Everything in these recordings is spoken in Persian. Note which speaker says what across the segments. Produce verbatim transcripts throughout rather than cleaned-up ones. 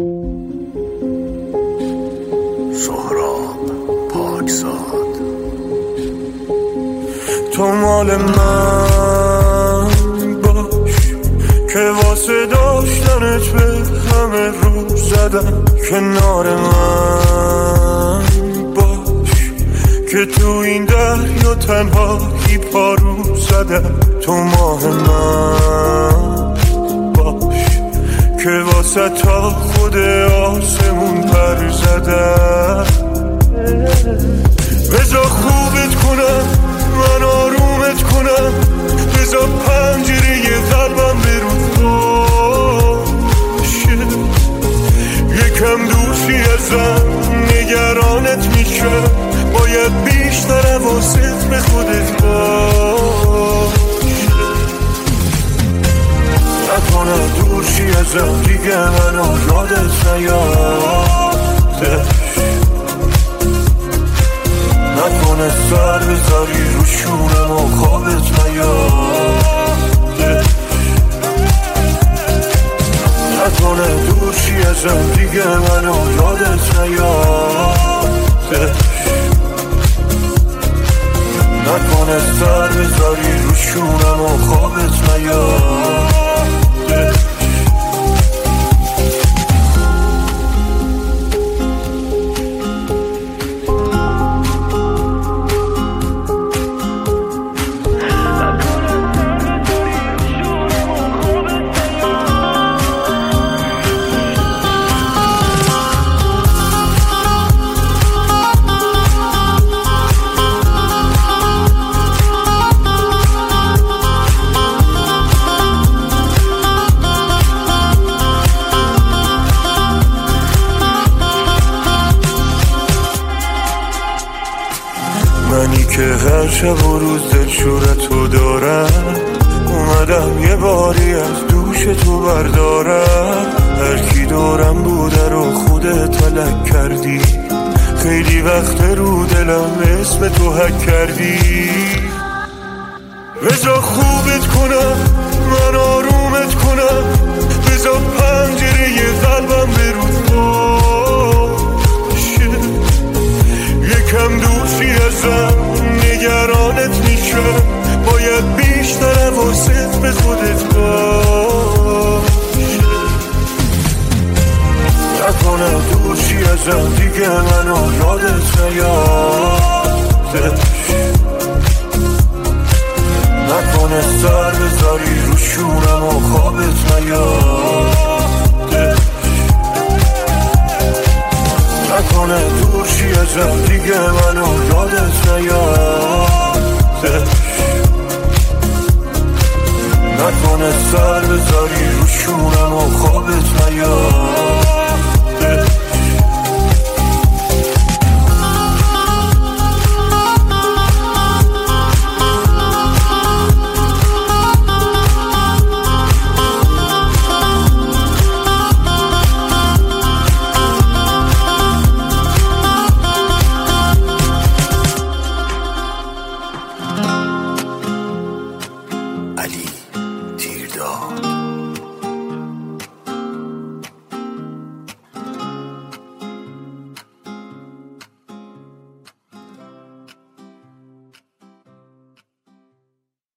Speaker 1: سهراب پاکزاد، تو مال من باش که واسه داشتنت به همه رو زدم. کنار من باش که تو این دریا تنهایی پارو زدم. تو ماه من باش که واسه تا خود آسمون پر زدم. بذار خوبت کنم، من آرومت کنم، بذار پنجره قلبم برو باشه. یکم دوشی ازم نگرانت میشه، باید بیشتر حواست به خودت باشه. نکنه دوشی ازم دیگه منو یادت نیادش، نکنه سر بذاری رو شونم و خوابت نیادش، نکنه دوشی ازم دیگه منو یادت نیادش، نکنه سر بذاری رو شونم و خوابت نیادش. منی که هر شب و روز دلشورتو دارم، اومدم یه باری از دوش تو بردارم. هر کی دارم بوده رو خودت تلک کردی، خیلی وقت رو دلم اسم تو حک کردی. بذار خوبت کنم، من آرومت کنم، بذار پنجره قلبم برو باشه. یکم دوشی ازم نگرانت میشه، باید بیشتر حواست به خودت باشه. نکنه دوشی ازم دیگه منو یادت نیادش، نکنه سر بذاری رو شونم و خوابت نیادش، نکنه دوشی ازم دیگه منو یادت نیادش، نکنه سر بذاری رو شونم و خوابت نیادش.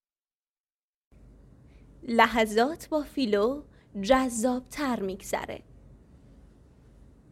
Speaker 2: لحظات با فیلو جذاب تر میگذره.